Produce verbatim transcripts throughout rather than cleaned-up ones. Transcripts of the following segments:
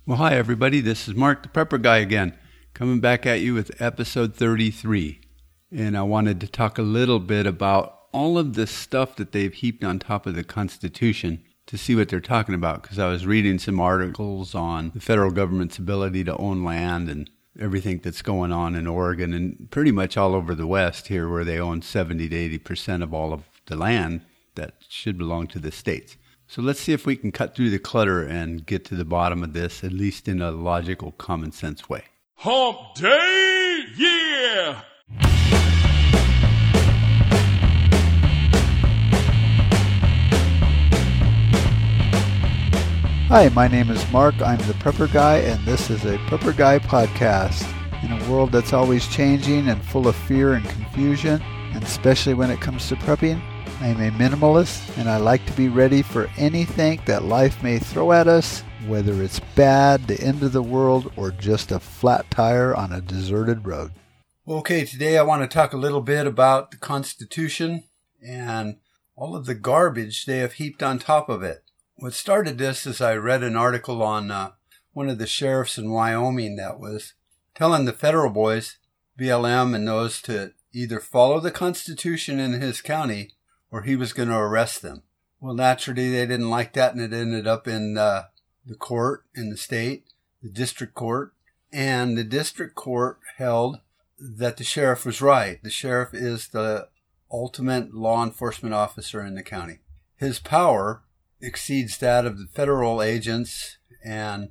Well, hi, everybody. This is Mark, the Prepper Guy again, coming back at you with episode thirty-three. And I wanted to talk a little bit about all of the stuff that they've heaped on top of the Constitution to see what they're talking about, because I was reading some articles on the federal government's ability to own land and everything that's going on in Oregon and pretty much all over the West here, where they own seventy to eighty percent of all of the land that should belong to the states. So let's see if we can cut through the clutter and get to the bottom of this, at least in a logical, common sense way. Hump Day, yeah! Hi, my name is Mark. I'm the Prepper Guy, and this is a Prepper Guy podcast. In a world that's always changing and full of fear and confusion, and especially when it comes to prepping, I'm a minimalist, and I like to be ready for anything that life may throw at us, whether it's bad, the end of the world, or just a flat tire on a deserted road. Okay, today I want to talk a little bit about the Constitution and all of the garbage they have heaped on top of it. What started this is I read an article on uh, one of the sheriffs in Wyoming that was telling the federal boys, B L M and those, to either follow the Constitution in his county or he was going to arrest them. Well, naturally, they didn't like that, and it ended up in uh, the court in the state, the district court, and the district court held that the sheriff was right. The sheriff is the ultimate law enforcement officer in the county. His power exceeds that of the federal agents and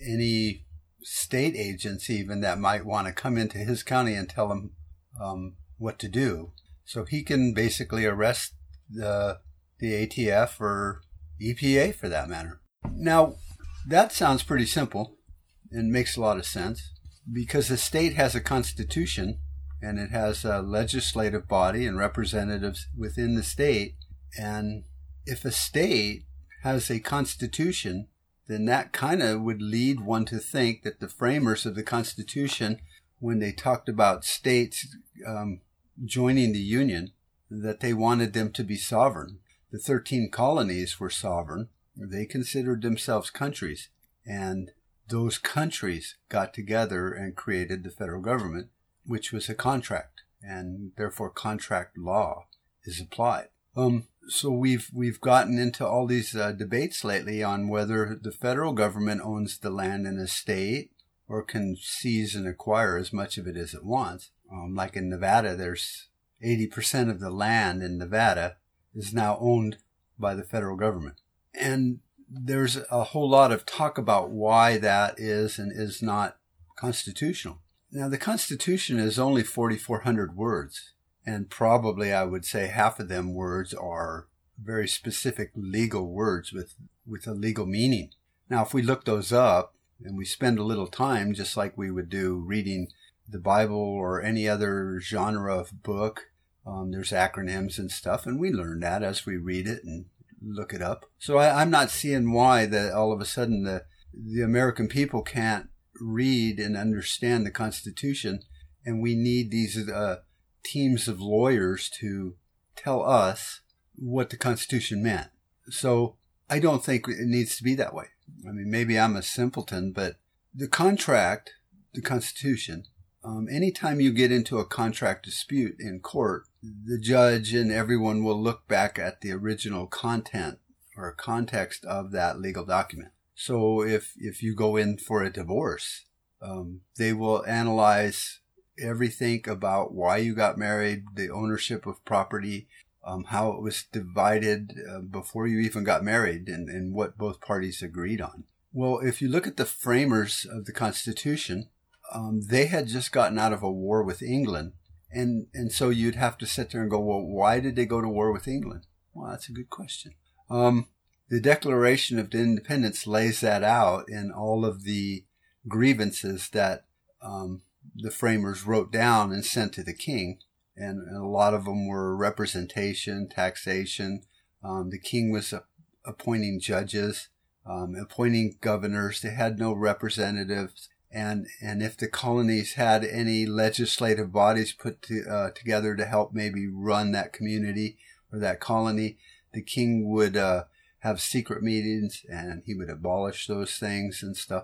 any state agents even that might want to come into his county and tell him um, what to do. So he can basically arrest the the A T F or E P A for that matter. Now, that sounds pretty simple and makes a lot of sense because the state has a constitution and it has a legislative body and representatives within the state. And if a state has a constitution, then that kind of would lead one to think that the framers of the Constitution, when they talked about states um, joining the Union, that they wanted them to be sovereign. The thirteen colonies were sovereign. They considered themselves countries. And those countries got together and created the federal government, which was a contract. And therefore contract law is applied. Um, so we've we've gotten into all these uh, debates lately on whether the federal government owns the land in a state or can seize and acquire as much of it as it wants. Um, like in Nevada, there's eighty percent of the land in Nevada is now owned by the federal government. And there's a whole lot of talk about why that is and is not constitutional. Now, the Constitution is only forty-four hundred words, and probably I would say half of them words are very specific legal words with, with a legal meaning. Now, if we look those up and we spend a little time, just like we would do reading the Bible or any other genre of book, um, there's acronyms and stuff, and we learn that as we read it and look it up. So I, I'm not seeing why that all of a sudden the the American people can't read and understand the Constitution, and we need these uh, teams of lawyers to tell us what the Constitution meant. So I don't think it needs to be that way. I mean, maybe I'm a simpleton, but the contract, the Constitution, Um, anytime you get into a contract dispute in court, the judge and everyone will look back at the original content or context of that legal document. So if, if you go in for a divorce, um, they will analyze everything about why you got married, the ownership of property, um, how it was divided uh, before you even got married, and, and what both parties agreed on. Well, if you look at the framers of the Constitution, Um, they had just gotten out of a war with England. And, and so you'd have to sit there and go, well, why did they go to war with England? Well, that's a good question. Um, the Declaration of Independence lays that out in all of the grievances that um, the framers wrote down and sent to the king. And, and a lot of them were representation, taxation. Um, the king was uh, appointing judges, um, appointing governors. They had no representatives. And and if the colonies had any legislative bodies put to, uh, together to help maybe run that community or that colony, the king would uh, have secret meetings and he would abolish those things and stuff.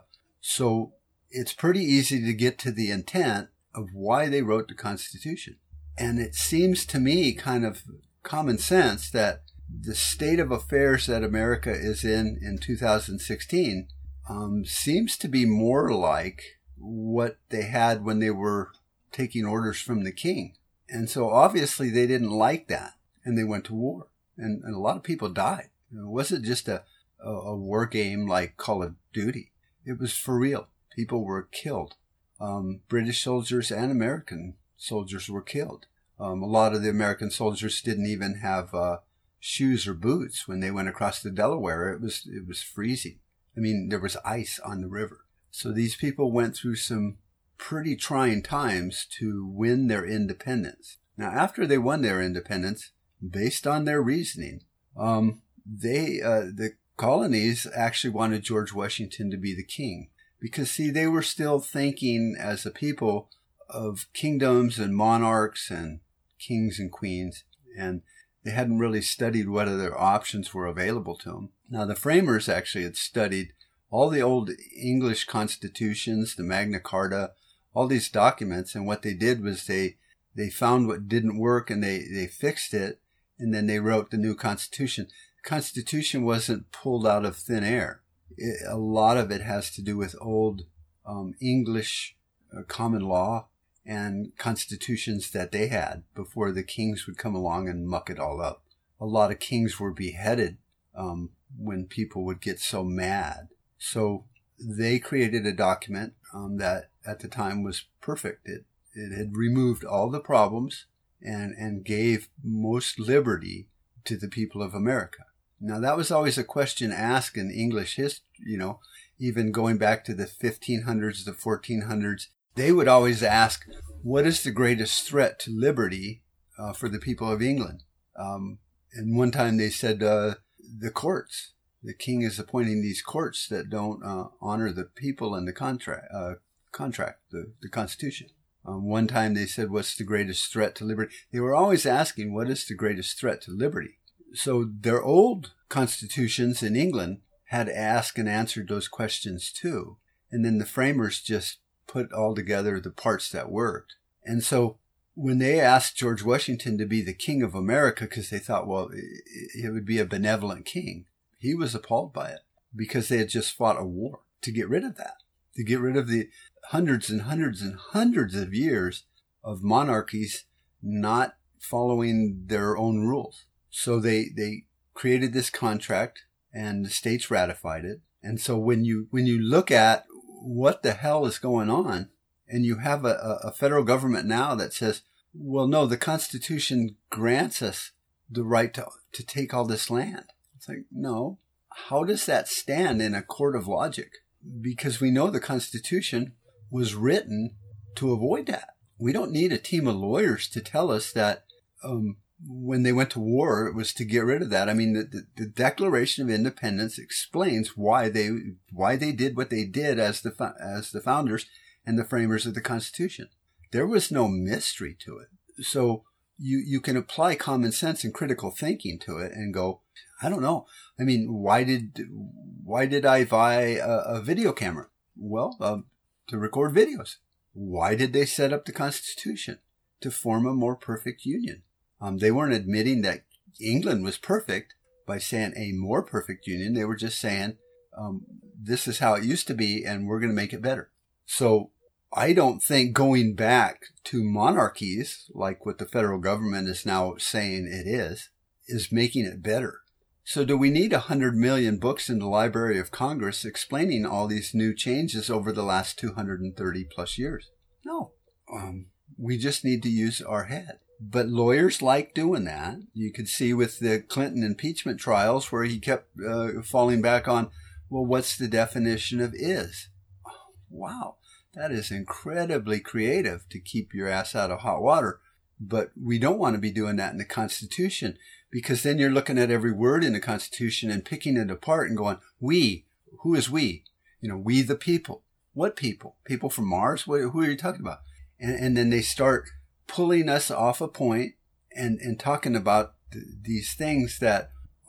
So it's pretty easy to get to the intent of why they wrote the Constitution. And it seems to me kind of common sense that the state of affairs that America is in in two thousand sixteen um, seems to be more like what they had when they were taking orders from the king. And so obviously they didn't like that, and they went to war. And, and a lot of people died. It wasn't just a, a, a war game like Call of Duty. It was for real. People were killed. Um, British soldiers and American soldiers were killed. Um, a lot of the American soldiers didn't even have uh, shoes or boots when they went across the Delaware. It was it was freezing. I mean, there was ice on the river. So these people went through some pretty trying times to win their independence. Now, after they won their independence, based on their reasoning, um, they uh, the colonies actually wanted George Washington to be the king. Because, see, they were still thinking as a people of kingdoms and monarchs and kings and queens, and they hadn't really studied what other options were available to them. Now, the framers actually had studied all the old English constitutions, the Magna Carta, all these documents, and what they did was they they found what didn't work and they, they fixed it, and then they wrote the new Constitution. The Constitution wasn't pulled out of thin air. It, a lot of it has to do with old um, English uh, common law and constitutions that they had before the kings would come along and muck it all up. A lot of kings were beheaded um, when people would get so mad. So they created a document um, that at the time was perfect. It, it had removed all the problems and, and gave most liberty to the people of America. Now, that was always a question asked in English history, you know, even going back to the fifteen hundreds, the fourteen hundreds. They would always ask, what is the greatest threat to liberty uh, for the people of England? Um, and one time they said uh, the courts. The king is appointing these courts that don't uh, honor the people and the contract, uh, contract, the, the Constitution. Um, one time they said, what's the greatest threat to liberty? They were always asking, what is the greatest threat to liberty? So their old constitutions in England had asked and answered those questions too. And then the framers just put all together the parts that worked. And so when they asked George Washington to be the king of America, because they thought, well, it would be a benevolent king, he was appalled by it because they had just fought a war to get rid of that, to get rid of the hundreds and hundreds and hundreds of years of monarchies not following their own rules. So they, they created this contract and the states ratified it. And so when you, when you look at what the hell is going on and you have a, a federal government now that says, well, no, the Constitution grants us the right to, to take all this land. It's like, no, how does that stand in a court of logic? Because we know the Constitution was written to avoid that. We don't need a team of lawyers to tell us that, um, when they went to war, it was to get rid of that. I mean, the, the, the Declaration of Independence explains why they why they did what they did as the as the founders and the framers of the Constitution. There was no mystery to it. So you you can apply common sense and critical thinking to it and go, I don't know. I mean, why did why did I buy a, a video camera? Well, uh, to record videos. Why did they set up the Constitution? To form a more perfect union. Um, they weren't admitting that England was perfect by saying a more perfect union. They were just saying, um, this is how it used to be, and we're going to make it better. So I don't think going back to monarchies, like what the federal government is now saying it is, is making it better. So do we need one hundred million books in the Library of Congress explaining all these new changes over the last two hundred thirty plus years? No. Um, we just need to use our head. But lawyers like doing that. You could see with the Clinton impeachment trials where he kept uh, falling back on, well, what's the definition of is? Oh, wow, that is incredibly creative to keep your ass out of hot water. But we don't want to be doing that in the Constitution, because then you're looking at every word in the Constitution and picking it apart and going, we, who is we? You know, we the people. What people? People from Mars? What, who are you talking about? And, and then they start pulling us off a point and, and talking about th- these things that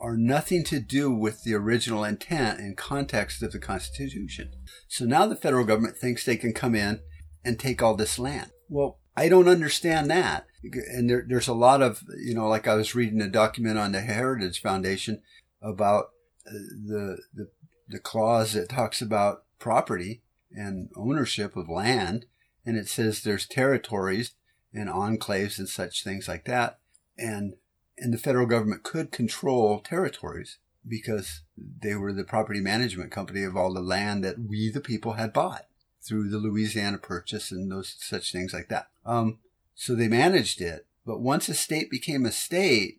are nothing to do with the original intent and context of the Constitution. So now the federal government thinks they can come in and take all this land. Well, I don't understand that. And there, there's a lot of, you know, like I was reading a document on the Heritage Foundation about the, the, the clause that talks about property and ownership of land. And it says there's territories and enclaves and such things like that. And, and the federal government could control territories because they were the property management company of all the land that we, the people, had bought through the Louisiana Purchase and those such things like that. Um, so they managed it. But once a state became a state,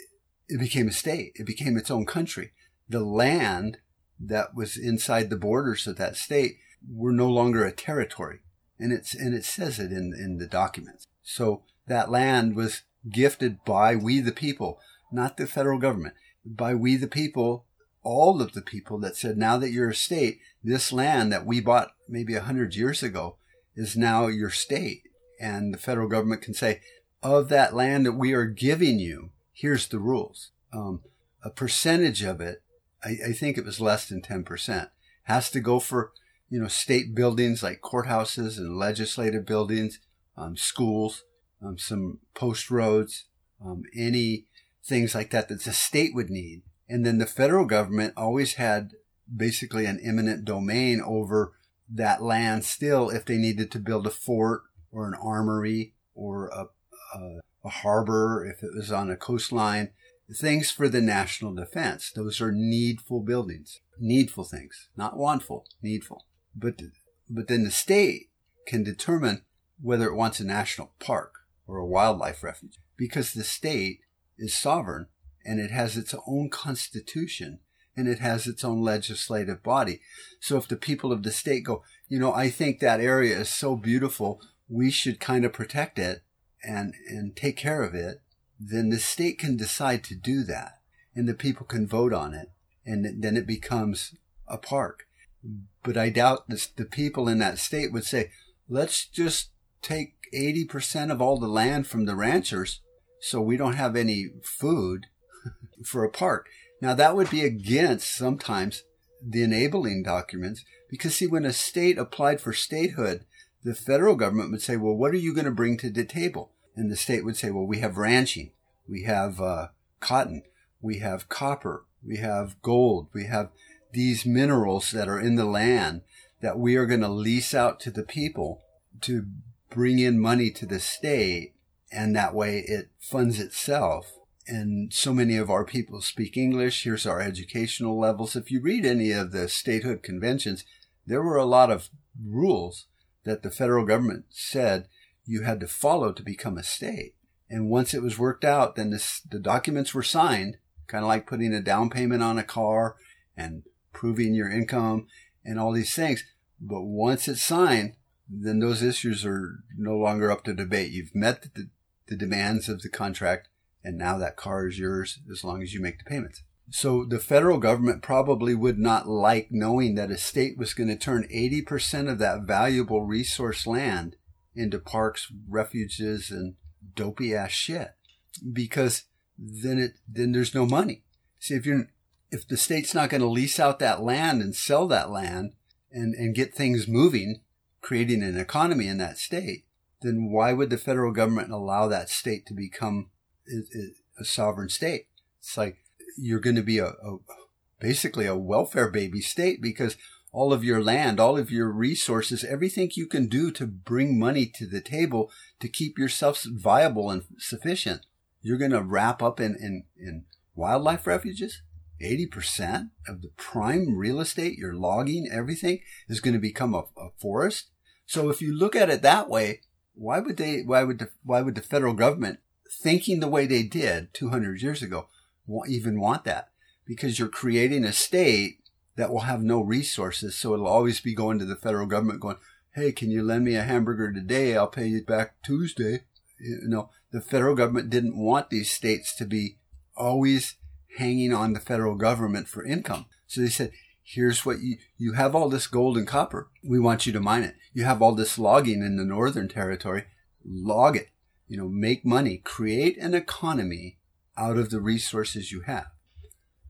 it became a state. It became its own country. The land that was inside the borders of that state were no longer a territory. And it's, and it says it in, in the documents. So that land was gifted by we the people, not the federal government, by we the people, all of the people that said, now that you're a state, this land that we bought maybe a hundred years ago is now your state. And the federal government can say, of that land that we are giving you, here's the rules. Um, a percentage of it, I, I think it was less than ten percent, has to go for, you know, state buildings like courthouses and legislative buildings, um, schools, um, some post roads, um, any things like that that the state would need. And then the federal government always had basically an eminent domain over that land still if they needed to build a fort or an armory or a, a, a harbor, if it was on a coastline, things for the national defense. Those are needful buildings, needful things, not wantful, needful. But, but then the state can determine whether it wants a national park or a wildlife refuge because the state is sovereign and it has its own constitution and it has its own legislative body. So if the people of the state go, you know, I think that area is so beautiful, we should kind of protect it and, and take care of it, then the state can decide to do that and the people can vote on it and then it becomes a park. But I doubt this, the people in that state would say, let's just take eighty percent of all the land from the ranchers so we don't have any food for a park. Now that would be against sometimes the enabling documents because see, when a state applied for statehood, the federal government would say, well, what are you going to bring to the table? And the state would say, well, we have ranching, we have uh, cotton, we have copper, we have gold, we have these minerals that are in the land that we are going to lease out to the people to bring in money to the state. And that way it funds itself. And so many of our people speak English. Here's our educational levels. If you read any of the statehood conventions, there were a lot of rules that the federal government said you had to follow to become a state. And once it was worked out, then this, the documents were signed, kind of like putting a down payment on a car and proving your income and all these things. But once it's signed, then those issues are no longer up to debate. You've met the, the demands of the contract, and now that car is yours as long as you make the payments. So the federal government probably would not like knowing that a state was going to turn eighty percent of that valuable resource land into parks, refuges, and dopey ass shit, because then it then there's no money. See, if you're if the state's not going to lease out that land and sell that land and and get things moving, creating an economy in that state, then why would the federal government allow that state to become a, a sovereign state? It's like you're going to be a, a basically a welfare baby state because all of your land, all of your resources, everything you can do to bring money to the table to keep yourself viable and sufficient, you're going to wrap up in, in, in wildlife refuges. eighty percent of the prime real estate, your logging, everything is going to become a, a forest. So if you look at it that way, why would they, why would the, why would the federal government, thinking the way they did two hundred years ago, even want that? Because you're creating a state that will have no resources. So it'll always be going to the federal government going, hey, can you lend me a hamburger today? I'll pay you back Tuesday. You know, the federal government didn't want these states to be always hanging on the federal government for income. So they said, here's what you, you have all this gold and copper. We want you to mine it. You have all this logging in the Northern Territory. Log it, you know, make money, create an economy out of the resources you have.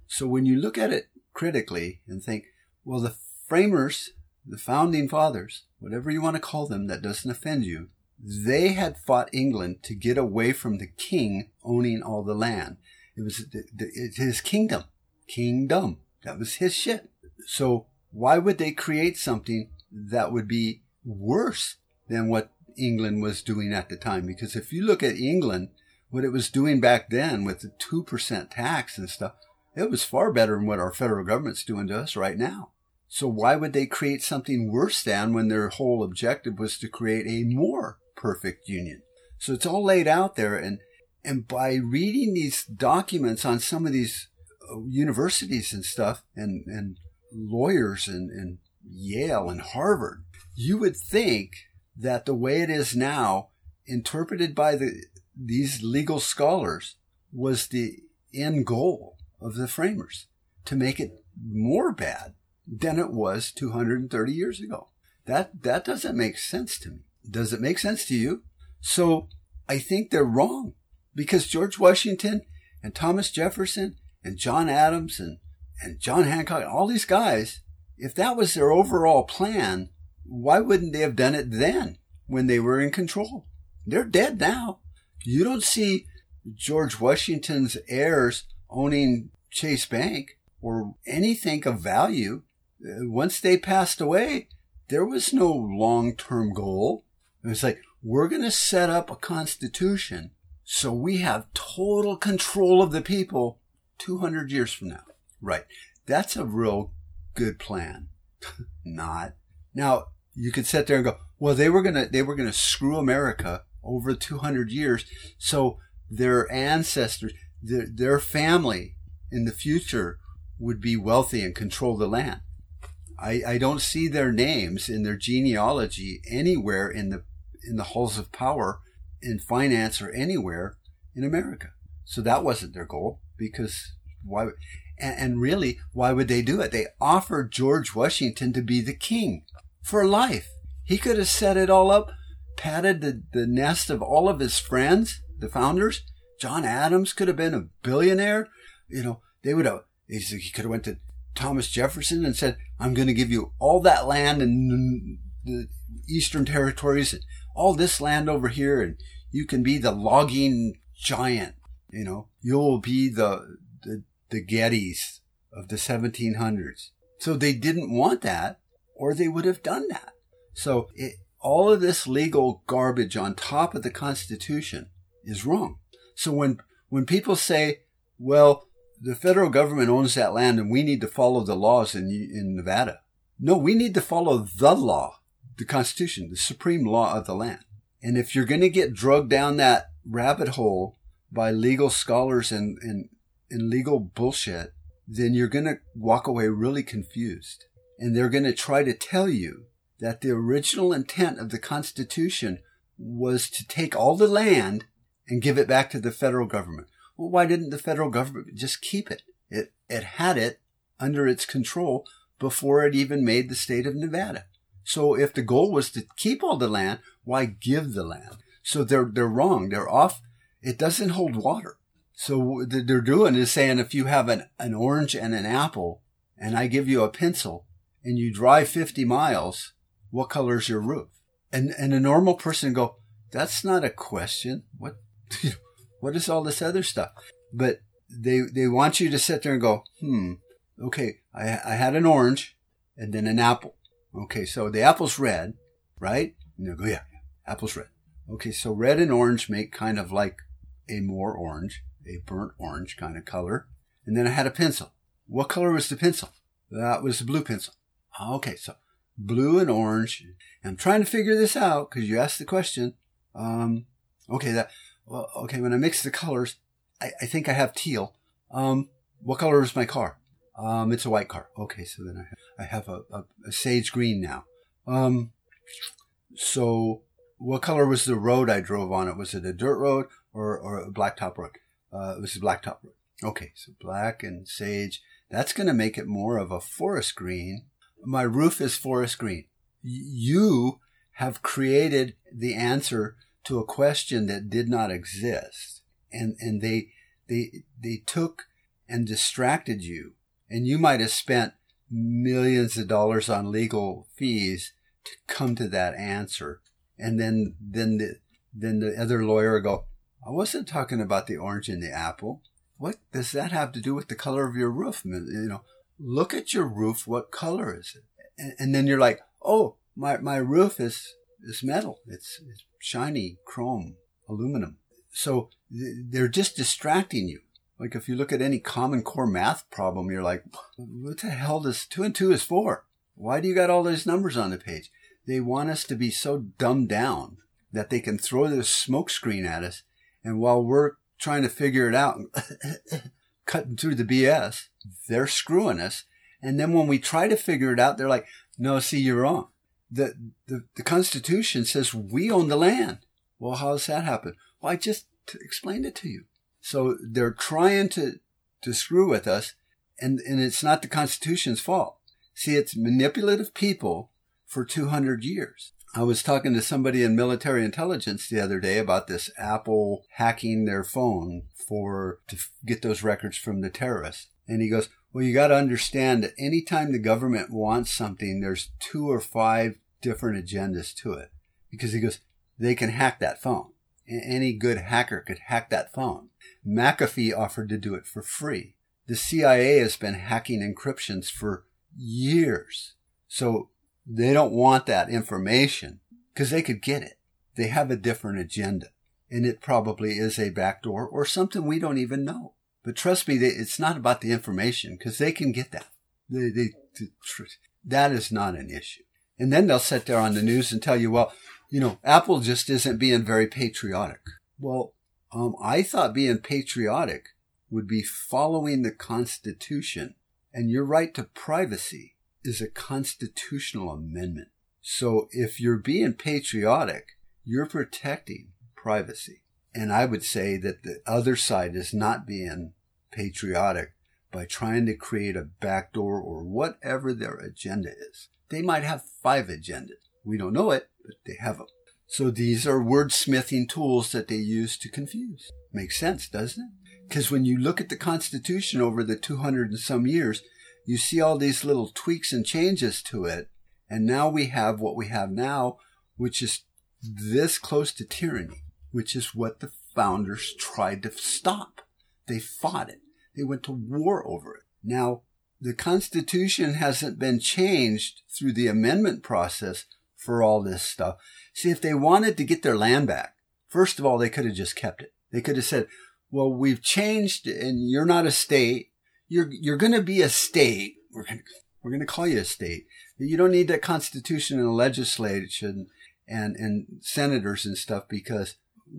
So when you look at it critically and think, well, the framers, the founding fathers, whatever you want to call them that doesn't offend you, they had fought England to get away from the king owning all the land. It was the, the, it's his kingdom. Kingdom. That was his shit. So why would they create something that would be worse than what England was doing at the time? Because if you look at England, what it was doing back then with the two percent tax and stuff, it was far better than what our federal government's doing to us right now. So why would they create something worse than when their whole objective was to create a more perfect union? So it's all laid out there. And, and by reading these documents on some of these universities and stuff and, and lawyers and, and Yale and Harvard, you would think that the way it is now, interpreted by the these legal scholars, was the end goal of the framers, to make it more bad than it was two hundred thirty years ago. That that doesn't make sense to me. Does it make sense to you? So I think they're wrong, because George Washington and Thomas Jefferson and John Adams and, and John Hancock, all these guys, if that was their overall plan, why wouldn't they have done it then when they were in control? They're dead now. You don't see George Washington's heirs owning Chase Bank or anything of value. Once they passed away, there was no long-term goal. It was like, we're going to set up a constitution so we have total control of the people two hundred years from now. Right. That's a real good plan. Not. Now, you could sit there and go, well, they were going to, they were going to screw America over two hundred years. So their ancestors, their, their family in the future would be wealthy and control the land. I, I don't see their names in their genealogy anywhere in the, in the halls of power, in finance, or anywhere in America. So that wasn't their goal, because why, and, and really, why would they do it? They offered George Washington to be the king for life. He could have set it all up, patted the, the nest of all of his friends, the founders. John Adams could have been a billionaire. You know, they would have, he could have went to Thomas Jefferson and said, I'm going to give you all that land in the Eastern Territories, and all this land over here, and you can be the logging giant. You know, you'll be the, the, the Gettys of the seventeen hundreds. So they didn't want that, or they would have done that. So it, all of this legal garbage on top of the Constitution is wrong. So when, when people say, well, the federal government owns that land and we need to follow the laws in, in Nevada. No, we need to follow the law, the Constitution, the supreme law of the land. And if you're going to get drugged down that rabbit hole by legal scholars and, and, and legal bullshit, then you're going to walk away really confused. And they're going to try to tell you that the original intent of the Constitution was to take all the land and give it back to the federal government. Well, why didn't the federal government just keep it? It, it had it under its control before it even made the state of Nevada. So if the goal was to keep all the land, why give the land? So they're, they're wrong. They're off. It doesn't hold water. So what they're doing is saying, if you have an, an orange and an apple, and I give you a pencil, and you drive fifty miles, what color is your roof? And, and a normal person go, that's not a question. What, what is all this other stuff? But they, they want you to sit there and go, hmm, okay, I, I had an orange and then an apple. Okay, so the apple's red, right? And they'll go, yeah, yeah, apple's red. Okay, so red and orange make kind of like a more orange, a burnt orange kind of color. And then I had a pencil. What color was the pencil? That was the blue pencil. Okay, so blue and orange. And I'm trying to figure this out because you asked the question. Um, okay, that, well, okay, when I mix the colors, I, I think I have teal. Um, what color is my car? Um, it's a white car. Okay, so then I have, I have a, a, a sage green now. Um, so what color was the road I drove on it? Was it a dirt road or, or a blacktop road? Uh, it was a blacktop road. Okay, so black and sage. That's going to make it more of a forest green. My roof is forest green. You have created the answer to a question that did not exist. And, and they, they, they took and distracted you. And you might have spent millions of dollars on legal fees to come to that answer. And then, then the, then the other lawyer will go, I wasn't talking about the orange and the apple. What does that have to do with the color of your roof? You know, look at your roof. What color is it? And, and then you're like, oh, my, my roof is, is metal. It's, it's shiny chrome, aluminum. So they're just distracting you. Like if you look at any Common Core math problem, you're like, what the hell does two and two is four? Why do you got all those numbers on the page? They want us to be so dumbed down that they can throw this smoke screen at us. And while we're trying to figure it out, cutting through the B S, they're screwing us. And then when we try to figure it out, they're like, no, see, you're wrong. The, the, the Constitution says we own the land. Well, how does that happen? Well, I just t- explained it to you. So they're trying to, to screw with us, and, and it's not the Constitution's fault. See, it's manipulative people for two hundred years. I was talking to somebody in military intelligence the other day about this Apple hacking their phone for to get those records from the terrorists. And he goes, well, you got to understand that anytime the government wants something, there's two or five different agendas to it. Because he goes, they can hack that phone. Any good hacker could hack that phone. McAfee offered to do it for free. The C I A has been hacking encryptions for years. So they don't want that information because they could get it. They have a different agenda. And it probably is a backdoor or something we don't even know. But trust me, it's not about the information because they can get that. They, they, that is not an issue. And then they'll sit there on the news and tell you, well, you know, Apple just isn't being very patriotic. Well, um, I thought being patriotic would be following the Constitution, and your right to privacy is a constitutional amendment. So if you're being patriotic, you're protecting privacy. And I would say that the other side is not being patriotic by trying to create a backdoor or whatever their agenda is. They might have five agendas. We don't know it, but they have them. So these are wordsmithing tools that they use to confuse. Makes sense, doesn't it? Because when you look at the Constitution over the two hundred and some years, you see all these little tweaks and changes to it. And now we have what we have now, which is this close to tyranny, which is what the founders tried to stop. They fought it. They went to war over it. Now, the Constitution hasn't been changed through the amendment process for all this stuff. See, if they wanted to get their land back, first of all, they could have just kept it. They could have said, well, we've changed and you're not a state. You're, you're going to be a state. We're going to, we're going to call you a state. You don't need that Constitution and legislation and, and senators and stuff because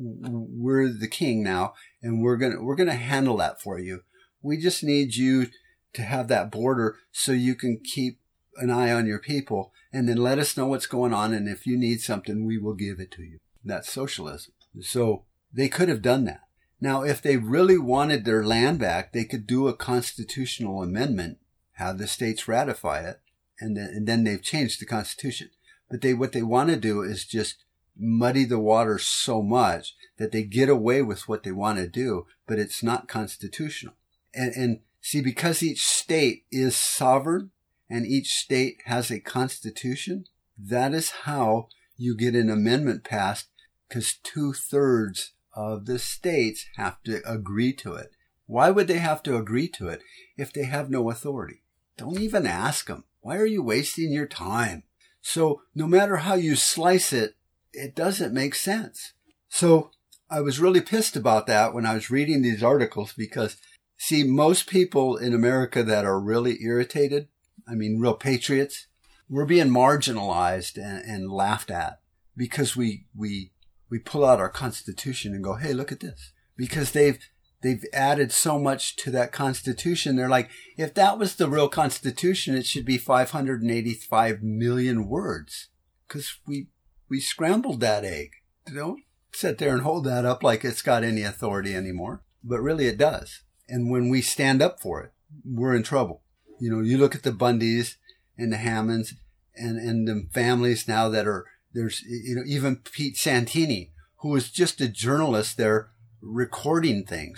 we're the king now and we're going to, we're going to handle that for you. We just need you to have that border so you can keep an eye on your people and then let us know what's going on. And if you need something, we will give it to you. That's socialism. So they could have done that. Now, if they really wanted their land back, they could do a constitutional amendment, have the states ratify it, and then, and then they've changed the Constitution. But they, what they want to do is just muddy the water so much that they get away with what they want to do, but it's not constitutional. And, and see, because each state is sovereign and each state has a constitution, that is how you get an amendment passed, because two-thirds of the states have to agree to it. Why would they have to agree to it if they have no authority? Don't even ask them. Why are you wasting your time? So no matter how you slice it, it doesn't make sense. So I was really pissed about that when I was reading these articles because, see, most people in America that are really irritated, I mean, real patriots, we're being marginalized and, and laughed at because we, we, we pull out our Constitution and go, hey, look at this. Because they've, they've added so much to that Constitution. They're like, if that was the real Constitution, it should be five hundred eighty-five million words. Because we, we scrambled that egg. Don't sit there and hold that up like it's got any authority anymore. But really it does. And when we stand up for it, we're in trouble. You know, you look at the Bundys and the Hammonds and, and the families now that are, there's, you know, even Pete Santini, who was just a journalist there recording things.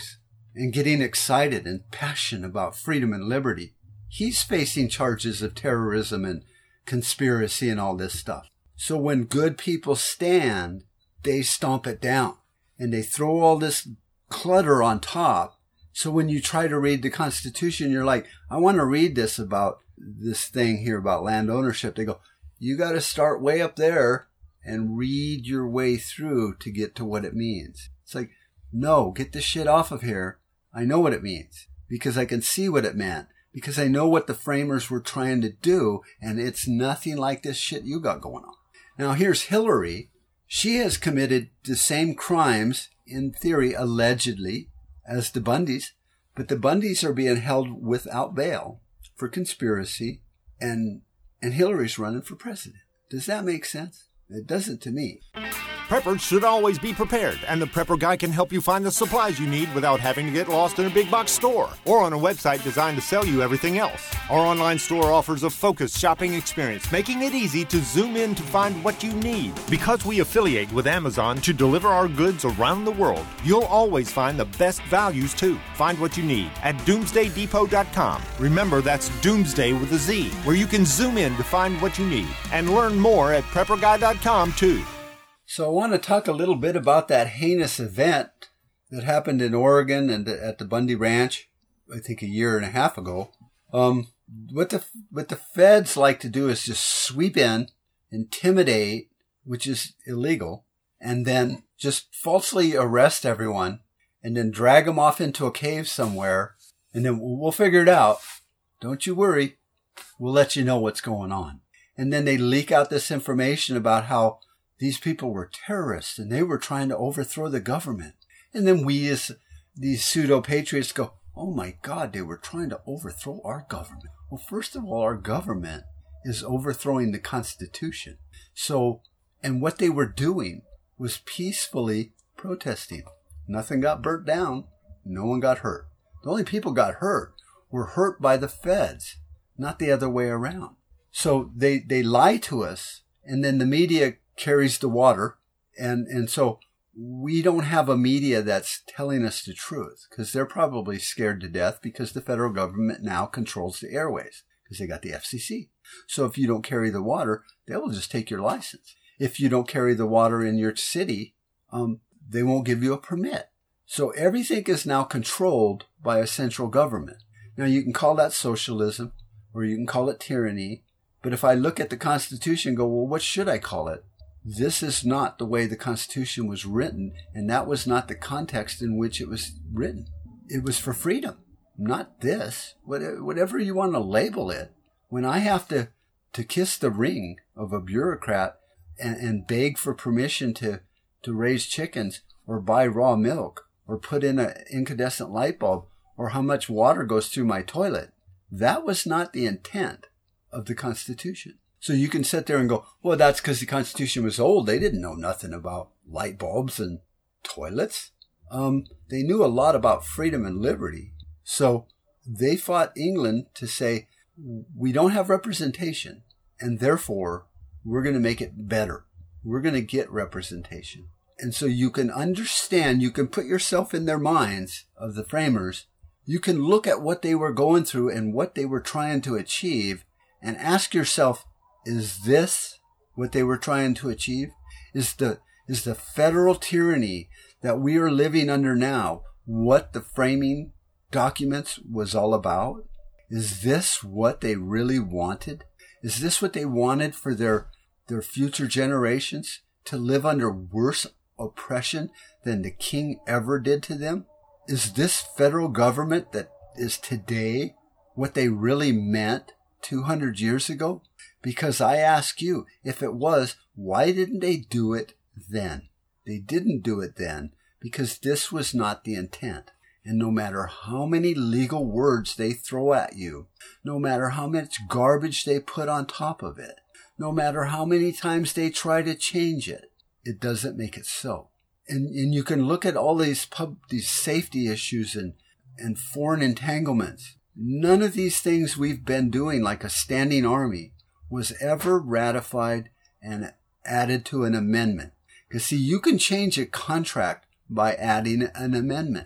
and getting excited and passionate about freedom and liberty. He's facing charges of terrorism and conspiracy and all this stuff. So when good people stand, they stomp it down and they throw all this clutter on top. So when you try to read the Constitution, you're like, I want to read this about this thing here about land ownership. They go, you got to start way up there and read your way through to get to what it means. It's like, no, get this shit off of here. I know what it means because I can see what it meant, because I know what the framers were trying to do, and it's nothing like this shit you got going on. Now here's Hillary. She has committed the same crimes, in theory, allegedly, as the Bundys, but the Bundys are being held without bail for conspiracy, and and Hillary's running for president. Does that make sense? It doesn't to me. Preppers should always be prepared, and the Prepper Guy can help you find the supplies you need without having to get lost in a big box store or on a website designed to sell you everything else. Our online store offers a focused shopping experience, making it easy to zoom in to find what you need. Because we affiliate with Amazon to deliver our goods around the world, you'll always find the best values too. Find what you need at doomsday depot dot com. Remember, that's Doomsday with a Z, where you can zoom in to find what you need, and learn more at prepper guy dot com too. So I want to talk a little bit about that heinous event that happened in Oregon and at the Bundy Ranch, I think a year and a half ago. Um, what the what the feds like to do is just sweep in, intimidate, which is illegal, and then just falsely arrest everyone, and then drag them off into a cave somewhere, and then we'll figure it out. Don't you worry. We'll let you know what's going on. And then they leak out this information about how these people were terrorists and they were trying to overthrow the government. And then we as these pseudo-patriots go, oh my God, they were trying to overthrow our government. Well, first of all, our government is overthrowing the Constitution. So, and what they were doing was peacefully protesting. Nothing got burnt down. No one got hurt. The only people got hurt were hurt by the feds, not the other way around. So they, they lie to us, and then the media carries the water. And, and so we don't have a media that's telling us the truth, because they're probably scared to death because the federal government now controls the airways because they got the F C C. So if you don't carry the water, they will just take your license. If you don't carry the water in your city, um, they won't give you a permit. So everything is now controlled by a central government. Now you can call that socialism or you can call it tyranny. But if I look at the Constitution and go, well, what should I call it? This is not the way the Constitution was written, and that was not the context in which it was written. It was for freedom, not this. Whatever you want to label it. When I have to, to kiss the ring of a bureaucrat and, and beg for permission to, to raise chickens or buy raw milk or put in an incandescent light bulb or how much water goes through my toilet, that was not the intent of the Constitution. So you can sit there and go, well, that's because the Constitution was old. They didn't know nothing about light bulbs and toilets. Um, they knew a lot about freedom and liberty. So they fought England to say, we don't have representation, and therefore we're going to make it better. We're going to get representation. And so you can understand, you can put yourself in their minds of the framers. You can look at what they were going through and what they were trying to achieve and ask yourself, is this what they were trying to achieve? Is the is the federal tyranny that we are living under now what the framing documents was all about? Is this what they really wanted? Is this what they wanted for their their future generations, to live under worse oppression than the king ever did to them? Is this federal government that is today what they really meant two hundred years ago? Because I ask you, if it was, why didn't they do it then? They didn't do it then because this was not the intent. And no matter how many legal words they throw at you, no matter how much garbage they put on top of it, no matter how many times they try to change it, it doesn't make it so. And and you can look at all these pub, these safety issues and, and foreign entanglements. None of these things we've been doing like a standing army was ever ratified and added to an amendment. Because see, you can change a contract by adding an amendment.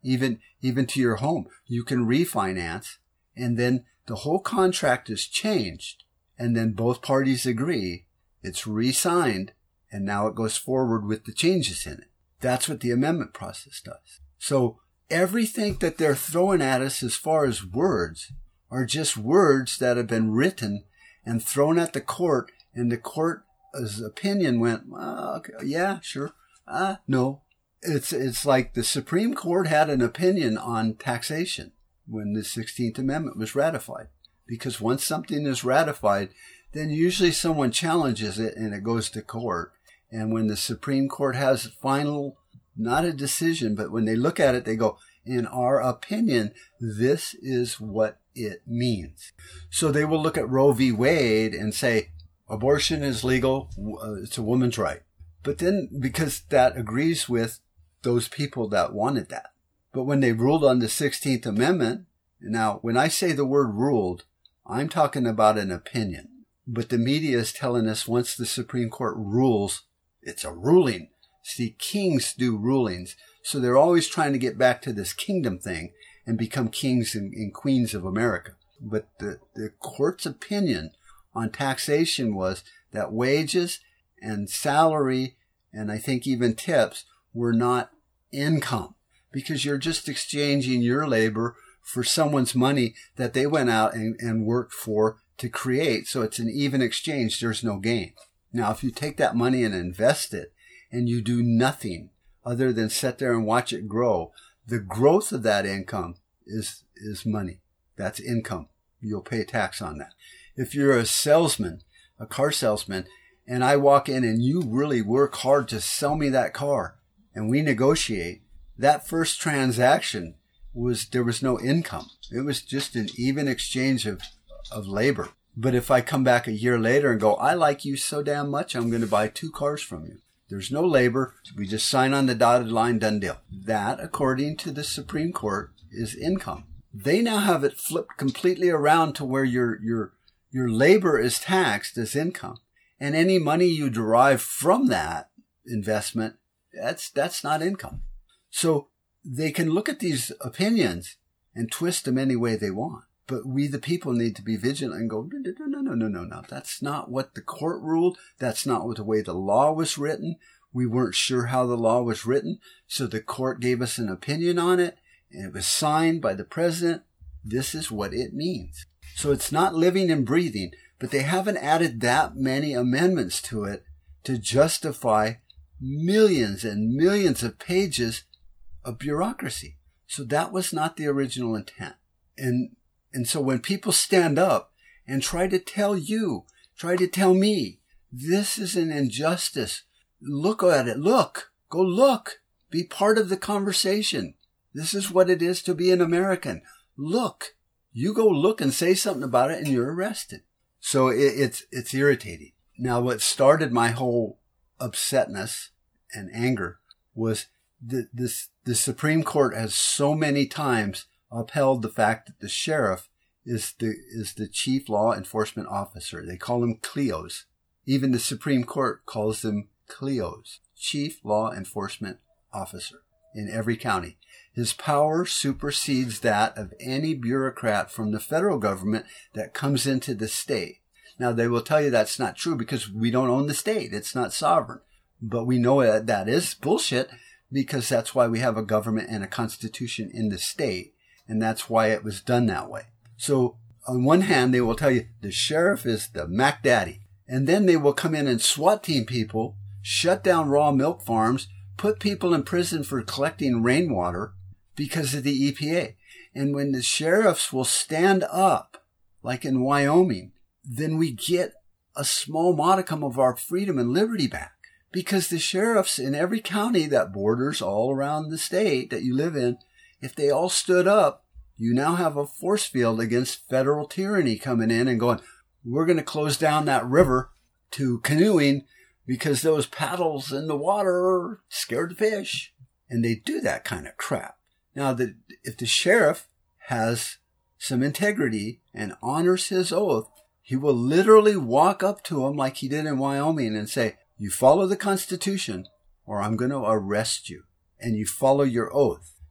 even, even to your home. You can refinance, and then the whole contract is changed, and then both parties agree. It's re-signed, and now it goes forward with the changes in it. That's what the amendment process does. So everything that they're throwing at us as far as words are just words that have been written and thrown at the court, and the court's opinion went, oh, okay, yeah, sure. Uh, no. It's, it's like the Supreme Court had an opinion on taxation when the sixteenth Amendment was ratified. Because once something is ratified, then usually someone challenges it and it goes to court. And when the Supreme Court has final, not a decision, but when they look at it, they go, in our opinion, this is what it means. So they will look at Roe v. Wade and say, abortion is legal, uh, it's a woman's right. But then, because that agrees with those people that wanted that. But when they ruled on the sixteenth Amendment, now, when I say the word ruled, I'm talking about an opinion. But the media is telling us once the Supreme Court rules, it's a ruling. See, kings do rulings. So they're always trying to get back to this kingdom thing and become kings and, and queens of America. But the, the court's opinion on taxation was that wages and salary, and I think even tips, were not income. Because you're just exchanging your labor for someone's money that they went out and, and worked for to create. So it's an even exchange. There's no gain. Now, if you take that money and invest it and you do nothing other than sit there and watch it grow, the growth of that income is, is money. That's income. You'll pay tax on that. If you're a salesman, a car salesman, and I walk in and you really work hard to sell me that car and we negotiate, that first transaction was, there was no income. It was just an even exchange of, of labor. But if I come back a year later and go, I like you so damn much, I'm going to buy two cars from you. There's no labor. We just sign on the dotted line, done deal. That, according to the Supreme Court, is income. They now have it flipped completely around to where your, your, your labor is taxed as income. And any money you derive from that investment, that's, that's not income. So they can look at these opinions and twist them any way they want. But we, the people, need to be vigilant and go, no, no, no, no, no, no. That's not what the court ruled. That's not what the way the law was written. We weren't sure how the law was written. So the court gave us an opinion on it, and it was signed by the president. This is what it means. So it's not living and breathing, but they haven't added that many amendments to it to justify millions and millions of pages of bureaucracy. So that was not the original intent. And And so when people stand up and try to tell you, try to tell me, this is an injustice, look at it, look, go look, be part of the conversation. This is what it is to be an American. Look, you go look and say something about it and you're arrested. So it, it's, it's irritating. Now, what started my whole upsetness and anger was the, this, the Supreme Court has so many times upheld the fact that the sheriff is the is the chief law enforcement officer. They call him C L E Os. Even the Supreme Court calls them C L E Os, chief law enforcement officer in every county. His power supersedes that of any bureaucrat from the federal government that comes into the state. Now, they will tell you that's not true because we don't own the state. It's not sovereign. But we know that that is bullshit because that's why we have a government and a constitution in the state. And that's why it was done that way. So on one hand, they will tell you the sheriff is the Mac Daddy. And then they will come in and SWAT team people, shut down raw milk farms, put people in prison for collecting rainwater because of the E P A. And when the sheriffs will stand up, like in Wyoming, then we get a small modicum of our freedom and liberty back. Because the sheriffs in every county that borders all around the state that you live in, if they all stood up, you now have a force field against federal tyranny coming in and going, we're going to close down that river to canoeing because those paddles in the water scared the fish. And they do that kind of crap. Now, the, if the sheriff has some integrity and honors his oath, he will literally walk up to him like he did in Wyoming and say, you follow the Constitution or I'm going to arrest you. And you follow your oath.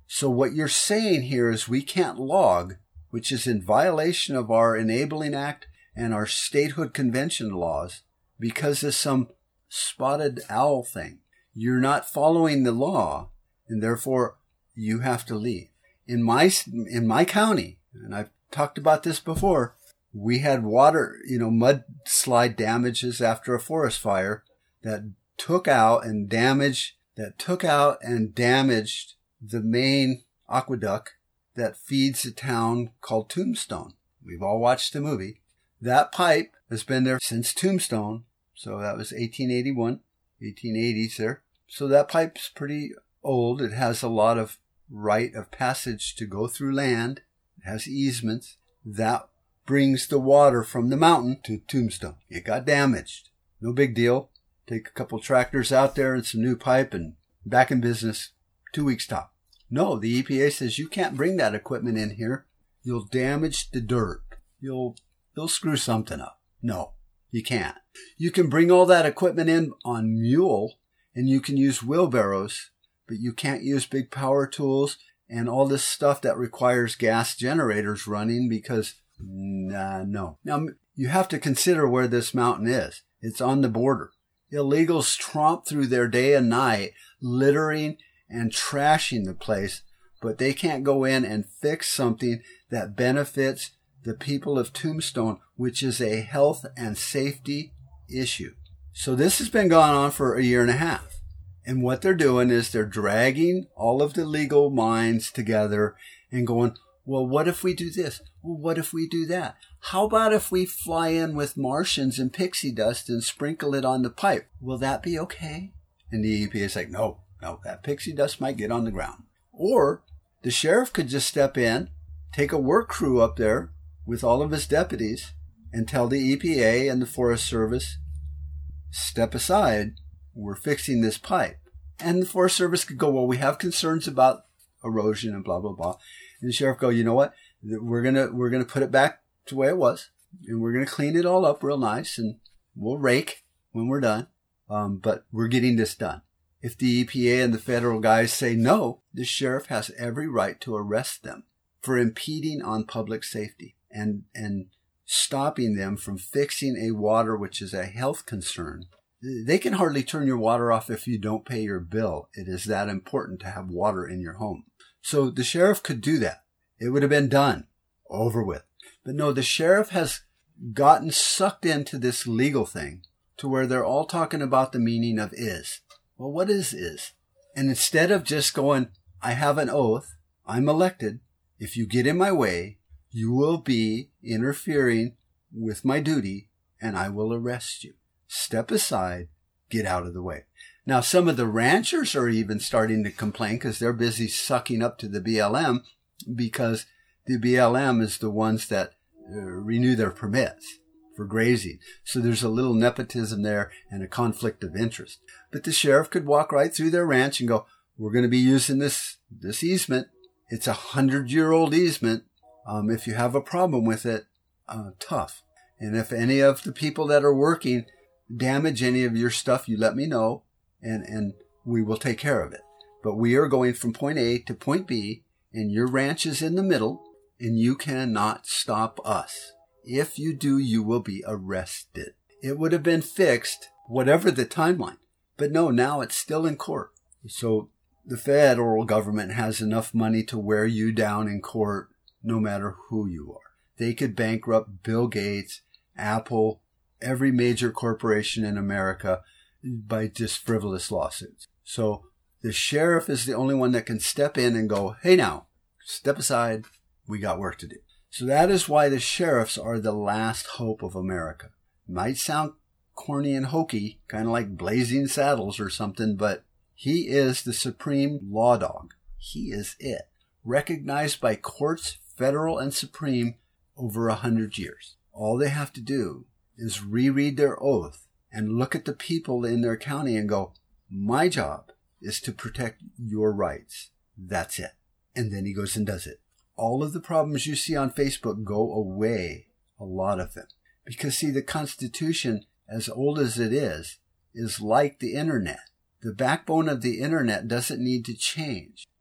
So what you're saying here is we can't log, which is in violation of our Enabling Act and our statehood convention laws, because of some spotted owl thing. You're not following the law, and therefore you have to leave. In my in my county, and I've talked about this before, we had water, you know, mudslide damages after a forest fire that took out and damaged, that took out and damaged the main aqueduct that feeds a town called Tombstone. We've all watched the movie. That pipe has been there since Tombstone. So that was eighteen eighty-one, eighteen eighties there. So that pipe's pretty old. It has a lot of right of passage to go through land. It has easements. That brings the water from the mountain to Tombstone. It got damaged. No big deal. Take a couple tractors out there and some new pipe and back in business two weeks top. No, the E P A says you can't bring that equipment in here. You'll damage the dirt. You'll, you'll screw something up. No, you can't. You can bring all that equipment in on mule and you can use wheelbarrows, but you can't use big power tools and all this stuff that requires gas generators running because, nah, no. Now, you have to consider where this mountain is. It's on the border. Illegals tromp through there day and night, littering and trashing the place, but they can't go in and fix something that benefits the people of Tombstone, which is a health and safety issue. So this has been going on for a year and a half. And what they're doing is they're dragging all of the legal minds together and going, well, what if we do this? Well, what if we do that? How about if we fly in with Martians and pixie dust and sprinkle it on the pipe? Will that be okay? And the E P A is like, no, no, that pixie dust might get on the ground. Or the sheriff could just step in, take a work crew up there with all of his deputies and tell the E P A and the Forest Service, step aside, we're fixing this pipe. And the Forest Service could go, well, we have concerns about erosion and blah, blah, blah. And the sheriff go, you know what? We're going to, we're going to put it back to the way it was. And we're going to clean it all up real nice. And we'll rake when we're done. Um, but we're getting this done. If the E P A and the federal guys say no, the sheriff has every right to arrest them for impeding on public safety and, and stopping them from fixing a water which is a health concern. They can hardly turn your water off if you don't pay your bill. It is that important to have water in your home. So the sheriff could do that. It would have been done, over with. But no, the sheriff has gotten sucked into this legal thing to where they're all talking about the meaning of is. Well, what is is? And instead of just going, I have an oath, I'm elected, if you get in my way, you will be interfering with my duty and I will arrest you. Step aside, get out of the way. Now, some of the ranchers are even starting to complain because they're busy sucking up to the B L M because the B L M is the ones that uh, renew their permits for grazing. So there's a little nepotism there and a conflict of interest. But the sheriff could walk right through their ranch and go, we're going to be using this, this easement. It's a hundred-year-old easement. Um, if you have a problem with it, uh, tough. And if any of the people that are working damage any of your stuff, you let me know, and, and we will take care of it. But we are going from point A to point B, and your ranch is in the middle, and you cannot stop us. If you do, you will be arrested. It would have been fixed, whatever the timeline. But no, now it's still in court. So the federal government has enough money to wear you down in court no matter who you are. They could bankrupt Bill Gates, Apple, every major corporation in America by just frivolous lawsuits. So the sheriff is the only one that can step in and go, hey now, step aside, we got work to do. So that is why the sheriffs are the last hope of America. Might sound corny and hokey, kind of like Blazing Saddles or something, but he is the supreme law dog. He is it. Recognized by courts, federal and supreme, over a hundred years. All they have to do is reread their oath and look at the people in their county and go, my job is to protect your rights. That's it. And then he goes and does it. All of the problems you see on Facebook go away, a lot of them. Because see, the Constitution, as old as it is, is like the internet. The backbone of the internet doesn't need to change.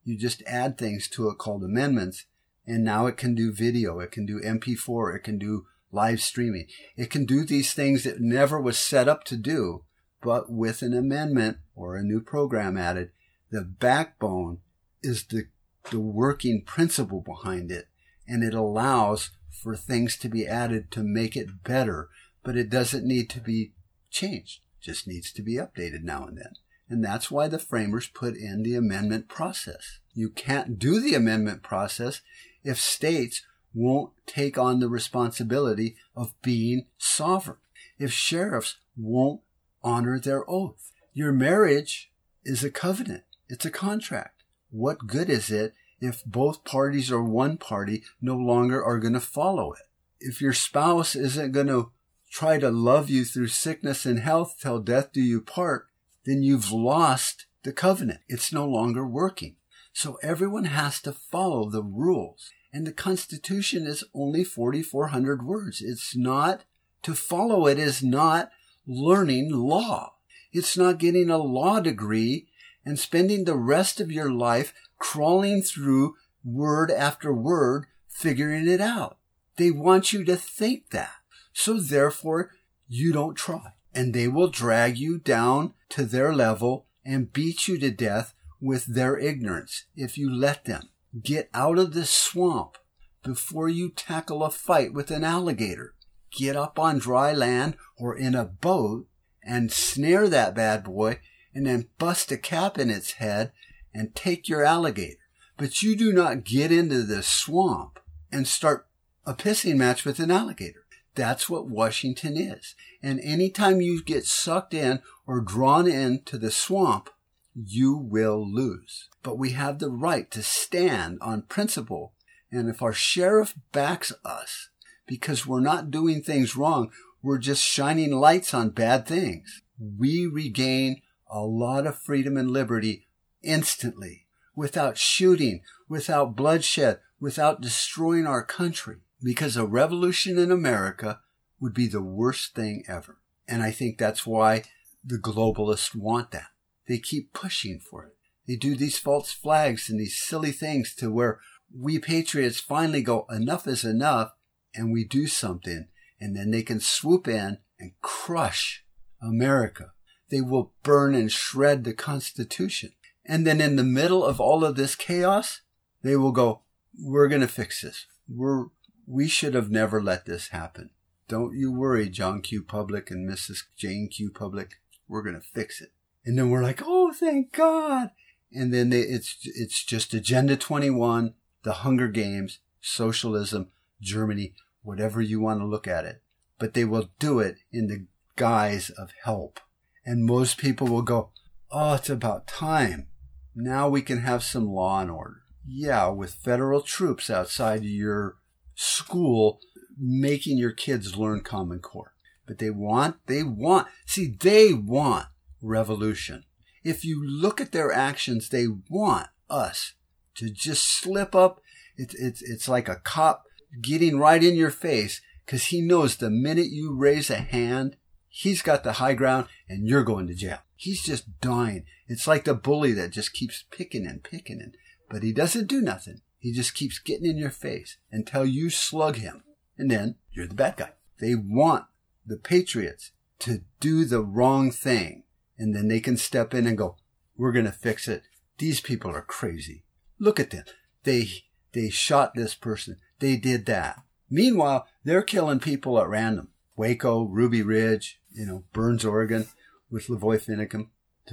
You just add things to it called amendments, and now it can do video, it can do M P four, it can do live streaming. It can do these things that never was set up to do, but with an amendment or a new program added, the backbone is the, the working principle behind it, and it allows for things to be added to make it better, but it doesn't need to be changed. It just needs to be updated now and then. And that's why the framers put in the amendment process. You can't do the amendment process if states won't take on the responsibility of being sovereign, if sheriffs won't honor their oath. Your marriage is a covenant. It's a contract. What good is it if both parties or one party no longer are going to follow it? If your spouse isn't going to try to love you through sickness and health till death do you part, then you've lost the covenant. It's no longer working. So everyone has to follow the rules. And the Constitution is only forty-four hundred words. It's not, to follow it is not learning law. It's not getting a law degree and spending the rest of your life crawling through word after word, figuring it out. They want you to think that. So therefore, you don't try. And they will drag you down to their level and beat you to death with their ignorance if you let them. Get out of this swamp before you tackle a fight with an alligator. Get up on dry land or in a boat and snare that bad boy and then bust a cap in its head and take your alligator. But you do not get into the swamp and start a pissing match with an alligator. That's what Washington is. And anytime you get sucked in or drawn into the swamp, you will lose. But we have the right to stand on principle. And if our sheriff backs us because we're not doing things wrong, we're just shining lights on bad things, we regain a lot of freedom and liberty instantly, without shooting, without bloodshed, without destroying our country. Because a revolution in America would be the worst thing ever. And I think that's why the globalists want that. They keep pushing for it. They do these false flags and these silly things to where we patriots finally go, enough is enough, and we do something. And then they can swoop in and crush America. They will burn and shred the Constitution. And then in the middle of all of this chaos, they will go, we're going to fix this. We're We should have never let this happen. Don't you worry, John Q. Public and Missus Jane Q. Public. We're going to fix it. And then we're like, oh, thank God. And then they, it's it's just Agenda twenty-one, the Hunger Games, socialism, Germany, whatever you want to look at it. But they will do it in the guise of help. And most people will go, oh, it's about time. Now we can have some law and order. Yeah, with federal troops outside your school making your kids learn Common Core. But they want, they want, see, they want revolution. If you look at their actions, they want us to just slip up. It's, it's, it's like a cop getting right in your face because he knows the minute you raise a hand, he's got the high ground and you're going to jail. He's just dying. It's like the bully that just keeps picking and picking and, but he doesn't do nothing. He just keeps getting in your face until you slug him. And then you're the bad guy. They want the patriots to do the wrong thing. And then they can step in and go, we're going to fix it. These people are crazy. Look at them. They, they shot this person. They did that. Meanwhile, they're killing people at random. Waco, Ruby Ridge, you know, Burns, Oregon, with Lavoy Finicum.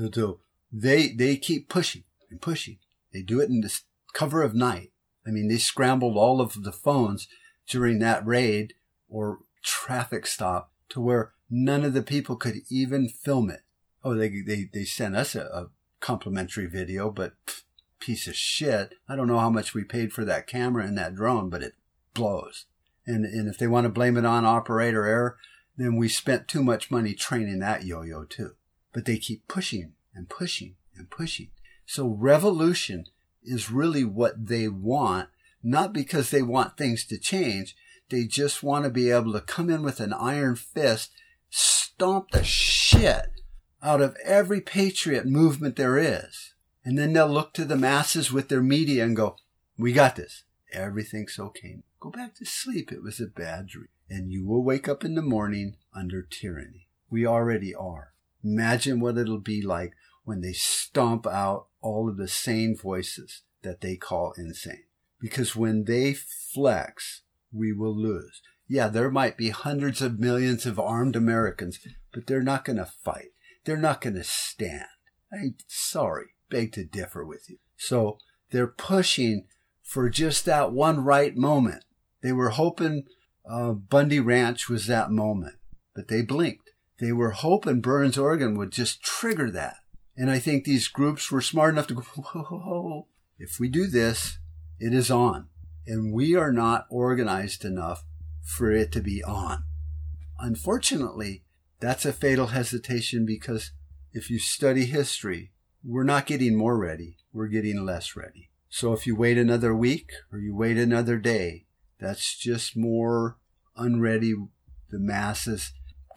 They, they keep pushing and pushing. They do it in the cover of night. I mean, they scrambled all of the phones during that raid or traffic stop to where none of the people could even film it. Oh, they they, they sent us a, a complimentary video, but pff, piece of shit. I don't know how much we paid for that camera and that drone, but it blows. And and if they want to blame it on operator error, then we spent too much money training that yo-yo too. But they keep pushing and pushing and pushing. So revolution is really what they want, not because they want things to change. They just want to be able to come in with an iron fist, stomp the shit out of every patriot movement there is, And then they'll look to the masses with their media and go, we got this. Everything's okay. Go back to sleep. It was a bad dream. And you will wake up in the morning under tyranny. We already are. Imagine what it'll be like when they stomp out all of the sane voices that they call insane. Because when they flex, we will lose. Yeah, there might be hundreds of millions of armed Americans, but they're not going to fight. They're not going to stand. I'm sorry, beg to differ with you. So they're pushing for just that one right moment. They were hoping uh, Bundy Ranch was that moment, but they blinked. They were hoping Burns, Oregon would just trigger that. And I think these groups were smart enough to go, whoa, whoa, whoa. If we do this, it is on. And we are not organized enough for it to be on. Unfortunately, that's a fatal hesitation because if you study history, we're not getting more ready. We're getting less ready. So if you wait another week or you wait another day, that's just more unready the masses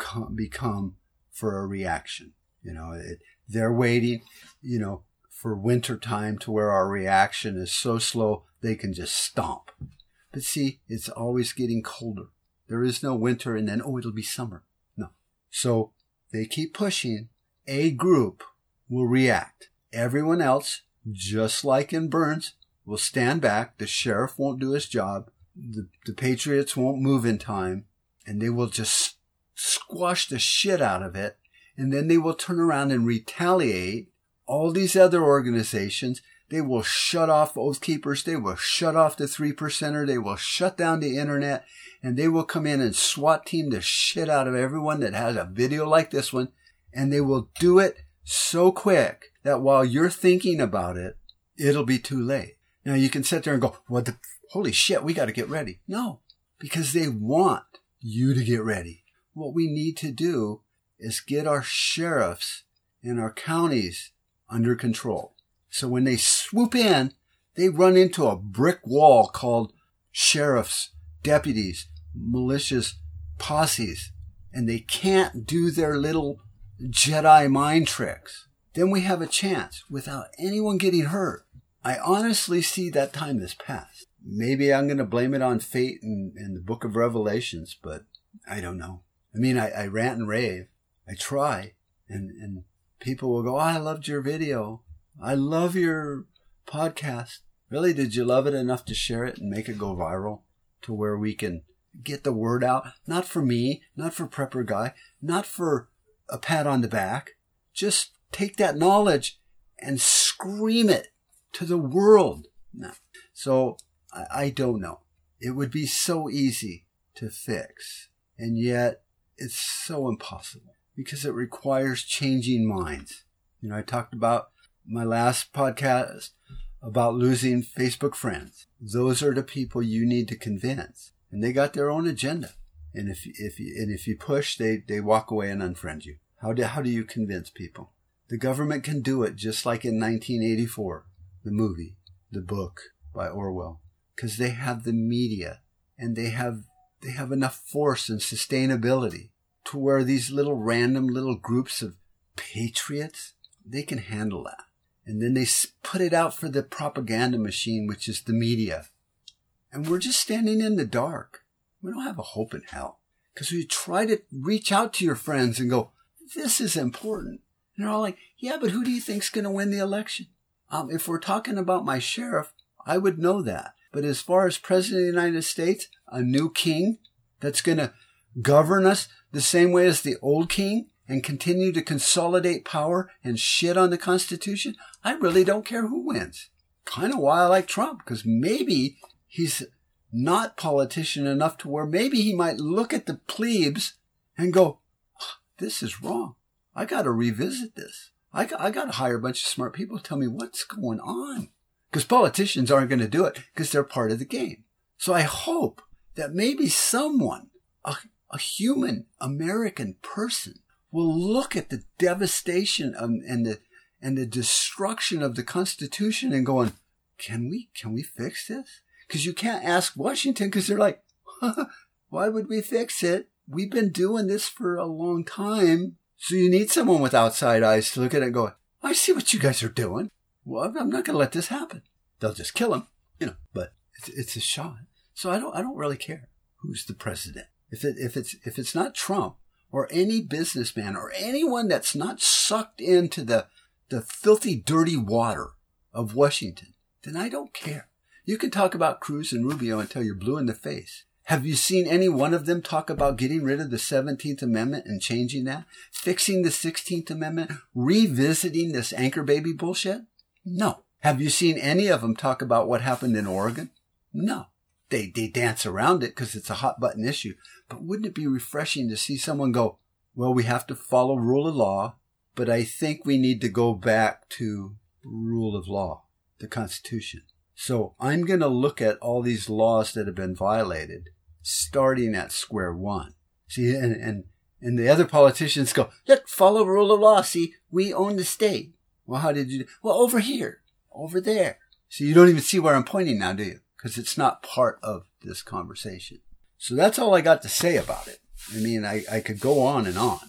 become for a reaction. You know, it, they're waiting, you know, for winter time to where our reaction is so slow they can just stomp. But see, it's always getting colder. There is no winter and then, oh, it'll be summer. No. So they keep pushing. A group will react. Everyone else, just like in Burns, will stand back. The sheriff won't do his job. The, the patriots won't move in time. And they will just squash the shit out of it. And then they will turn around and retaliate. All these other organizations, they will shut off Oath Keepers. They will shut off the three percenter. They will shut down the internet. And they will come in and SWAT team the shit out of everyone that has a video like this one. And they will do it so quick that while you're thinking about it, it'll be too late. Now you can sit there and go, what the, holy shit, we got to get ready. No, because they want you to get ready. What we need to do is get our sheriffs and our counties under control. So when they swoop in, they run into a brick wall called sheriffs, deputies, militias, posses, and they can't do their little Jedi mind tricks. Then we have a chance without anyone getting hurt. I honestly see that time has passed. Maybe I'm going to blame it on fate and, and the book of Revelations, but I don't know. I mean, I, I rant and rave. I try, and, and people will go, oh, I loved your video. I love your podcast. Really, did you love it enough to share it and make it go viral to where we can get the word out? Not for me, not for Prepper Guy, not for a pat on the back. Just take that knowledge and scream it to the world. No. So I, I don't know. It would be so easy to fix, and yet it's so impossible because it requires changing minds. You know, I talked about my last podcast about losing Facebook friends. Those are the people you need to convince, and they got their own agenda. And if if you, and if you push, they they walk away and unfriend you. How do how do you convince people? The government can do it just like in nineteen eighty-four, the movie, the book by Orwell, because they have the media and they have they have enough force and sustainability to where these little random little groups of patriots, they can handle that. And then they put it out for the propaganda machine, which is the media. And we're just standing in the dark. We don't have a hope in hell. Because we try to reach out to your friends and go, this is important. And they're all like, yeah, but who do you think's going to win the election? Um, if we're talking about my sheriff, I would know that. But as far as President of the United States, a new king that's going to govern us the same way as the old king and continue to consolidate power and shit on the Constitution, I really don't care who wins. Kind of why I like Trump, because maybe he's not politician enough to where maybe he might look at the plebes and go, this is wrong. I got to revisit this. I got, I got to hire a bunch of smart people to tell me what's going on. Because politicians aren't going to do it because they're part of the game. So I hope that maybe someone, a, a human American person, will look at the devastation of, and the and the destruction of the Constitution and going, can we can we fix this? Because you can't ask Washington because they're like, why would we fix it? We've been doing this for a long time. So you need someone with outside eyes to look at it and go, I see what you guys are doing. well, I'm not going to let this happen. They'll just kill him, you know, but it's, it's a shot. So I don't, I don't really care who's the president. If it, if it's, if it's not Trump or any businessman or anyone that's not sucked into the, the filthy, dirty water of Washington, then I don't care. You can talk about Cruz and Rubio until you're blue in the face. Have you seen any one of them talk about getting rid of the seventeenth Amendment and changing that? Fixing the sixteenth Amendment? Revisiting this anchor baby bullshit? No. Have you seen any of them talk about what happened in Oregon? No. They, they dance around it because it's a hot button issue. But wouldn't it be refreshing to see someone go, well, we have to follow rule of law, but I think we need to go back to rule of law, the Constitution. So I'm going to look at all these laws that have been violated, starting at square one. See, and, and, and the other politicians go, look, follow rule of law. See, we own the state. Well, how did you do? Well, over here, over there. So you don't even see where I'm pointing now, do you? Because it's not part of this conversation. So that's all I got to say about it. I mean, I, I could go on and on,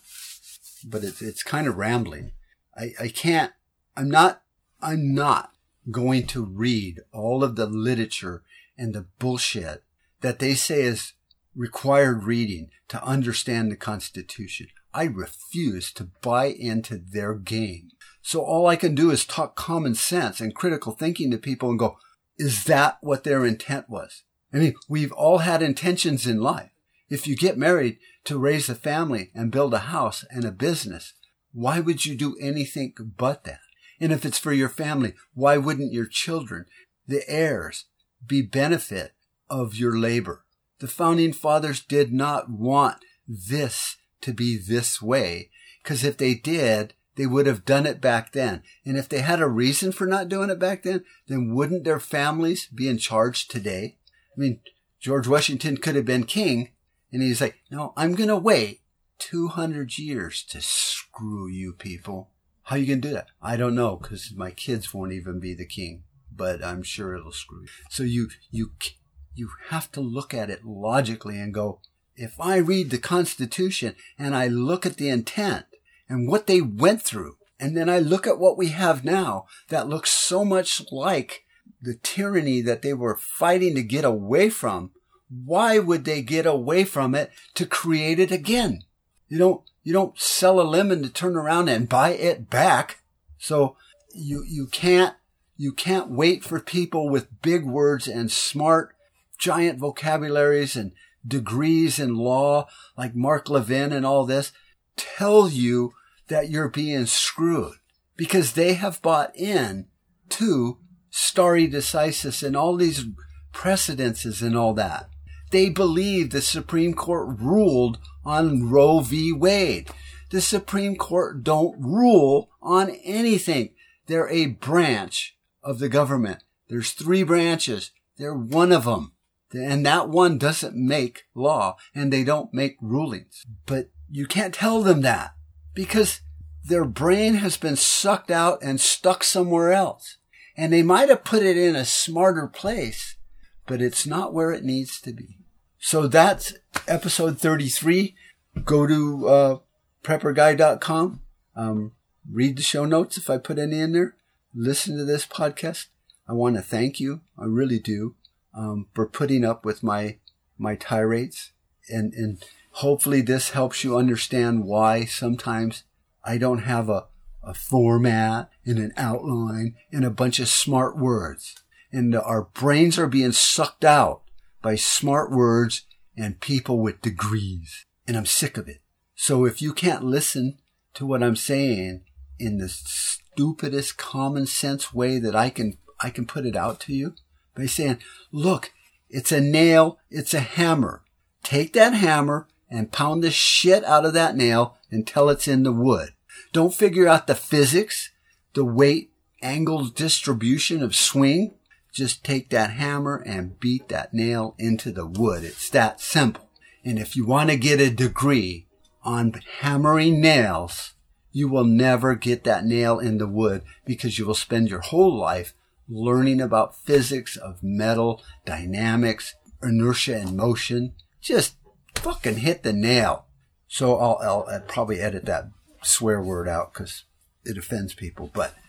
but it's, it's kind of rambling. I, I can't, I'm not, I'm not going to read all of the literature and the bullshit that they say is required reading to understand the Constitution. I refuse to buy into their game. So all I can do is talk common sense and critical thinking to people and go, is that what their intent was? I mean, we've all had intentions in life. If you get married to raise a family and build a house and a business, why would you do anything but that? And if it's for your family, why wouldn't your children, the heirs, be benefit of your labor? The founding fathers did not want this to be this way, because if they did, they would have done it back then. And if they had a reason for not doing it back then, then wouldn't their families be in charge today? I mean, George Washington could have been king, and he's like, no, I'm going to wait two hundred years to screw you people. How are you going to do that? I don't know, because my kids won't even be the king, but I'm sure it'll screw you. So you, you, you have to look at it logically and go, if I read the Constitution and I look at the intent and what they went through, and then I look at what we have now that looks so much like the tyranny that they were fighting to get away from, why would they get away from it to create it again? You don't, you don't sell a lemon to turn around and buy it back. So you, you can't, you can't wait for people with big words and smart, giant vocabularies and degrees in law like Mark Levin and all this tell you that you're being screwed, because they have bought in to stare decisis and all these precedences and all that. They believe the Supreme Court ruled on Roe v. Wade. The Supreme Court don't rule on anything. They're a branch of the government. There's three branches. They're one of them. And that one doesn't make law, and they don't make rulings. But you can't tell them that, because their brain has been sucked out and stuck somewhere else. And they might have put it in a smarter place, but it's not where it needs to be. So that's episode thirty-three. Go to uh, prepper guy dot com. Um, read the show notes if I put any in there. Listen to this podcast. I want to thank you. I really do. Um, for putting up with my, my tirades, and, and hopefully this helps you understand why sometimes I don't have a, a format and an outline and a bunch of smart words, and our brains are being sucked out by smart words and people with degrees, and I'm sick of it. So if you can't listen to what I'm saying in the stupidest common sense way that I can, I can put it out to you, by saying, look, it's a nail, it's a hammer. Take that hammer and pound the shit out of that nail until it's in the wood. Don't figure out the physics, the weight, angle distribution of swing. Just take that hammer and beat that nail into the wood. It's that simple. And if you want to get a degree on hammering nails, you will never get that nail in the wood, because you will spend your whole life learning about physics of metal, dynamics, inertia and motion. Just fucking hit the nail. So I'll, I'll, I'll probably edit that swear word out because it offends people. But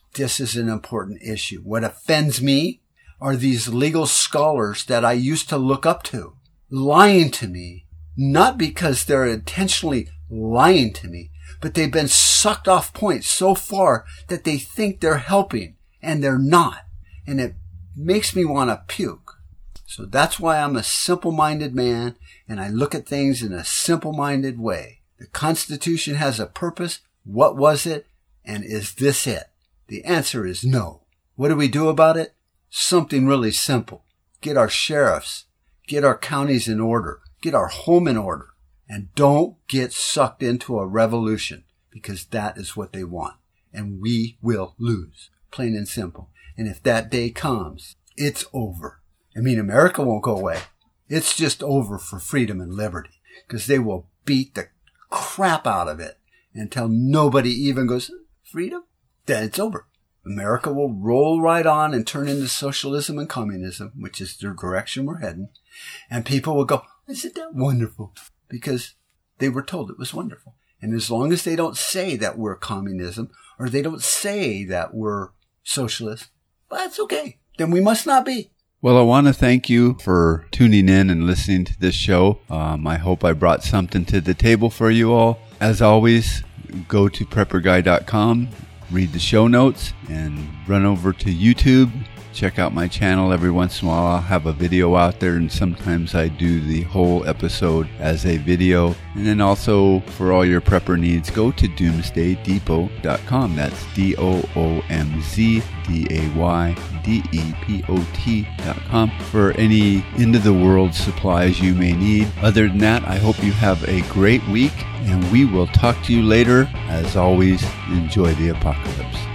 this is an important issue. What offends me are these legal scholars that I used to look up to lying to me, not because they're intentionally lying to me, but they've been sucked off point so far that they think they're helping and they're not. And it makes me want to puke. So that's why I'm a simple-minded man and I look at things in a simple-minded way. The Constitution has a purpose. What was it? And is this it? The answer is no. What do we do about it? Something really simple. Get our sheriffs, get our counties in order, get our home in order, and don't get sucked into a revolution because that is what they want. And we will lose, plain and simple. And if that day comes, it's over. I mean, America won't go away. It's just over for freedom and liberty because they will beat the crap out of it until nobody even goes, freedom? Then it's over. America will roll right on and turn into socialism and communism, which is the direction we're heading. And people will go, isn't that wonderful? Because they were told it was wonderful. And as long as they don't say that we're communism or they don't say that we're socialist, well, that's okay. Then we must not be. Well, I want to thank you for tuning in and listening to this show. Um, I hope I brought something to the table for you all. As always, go to prepper guy dot com, read the show notes, and run over to YouTube. Check out my channel. Every once in a while I'll have a video out there, and sometimes I do the whole episode as a video. And then also for all your prepper needs, go to doomsday depot dot com. That's D O O M Z D A Y D E P O T dot com for any end-of-the-world supplies you may need. Other than that, I hope you have a great week, and we will talk to you later. As always, enjoy the apocalypse.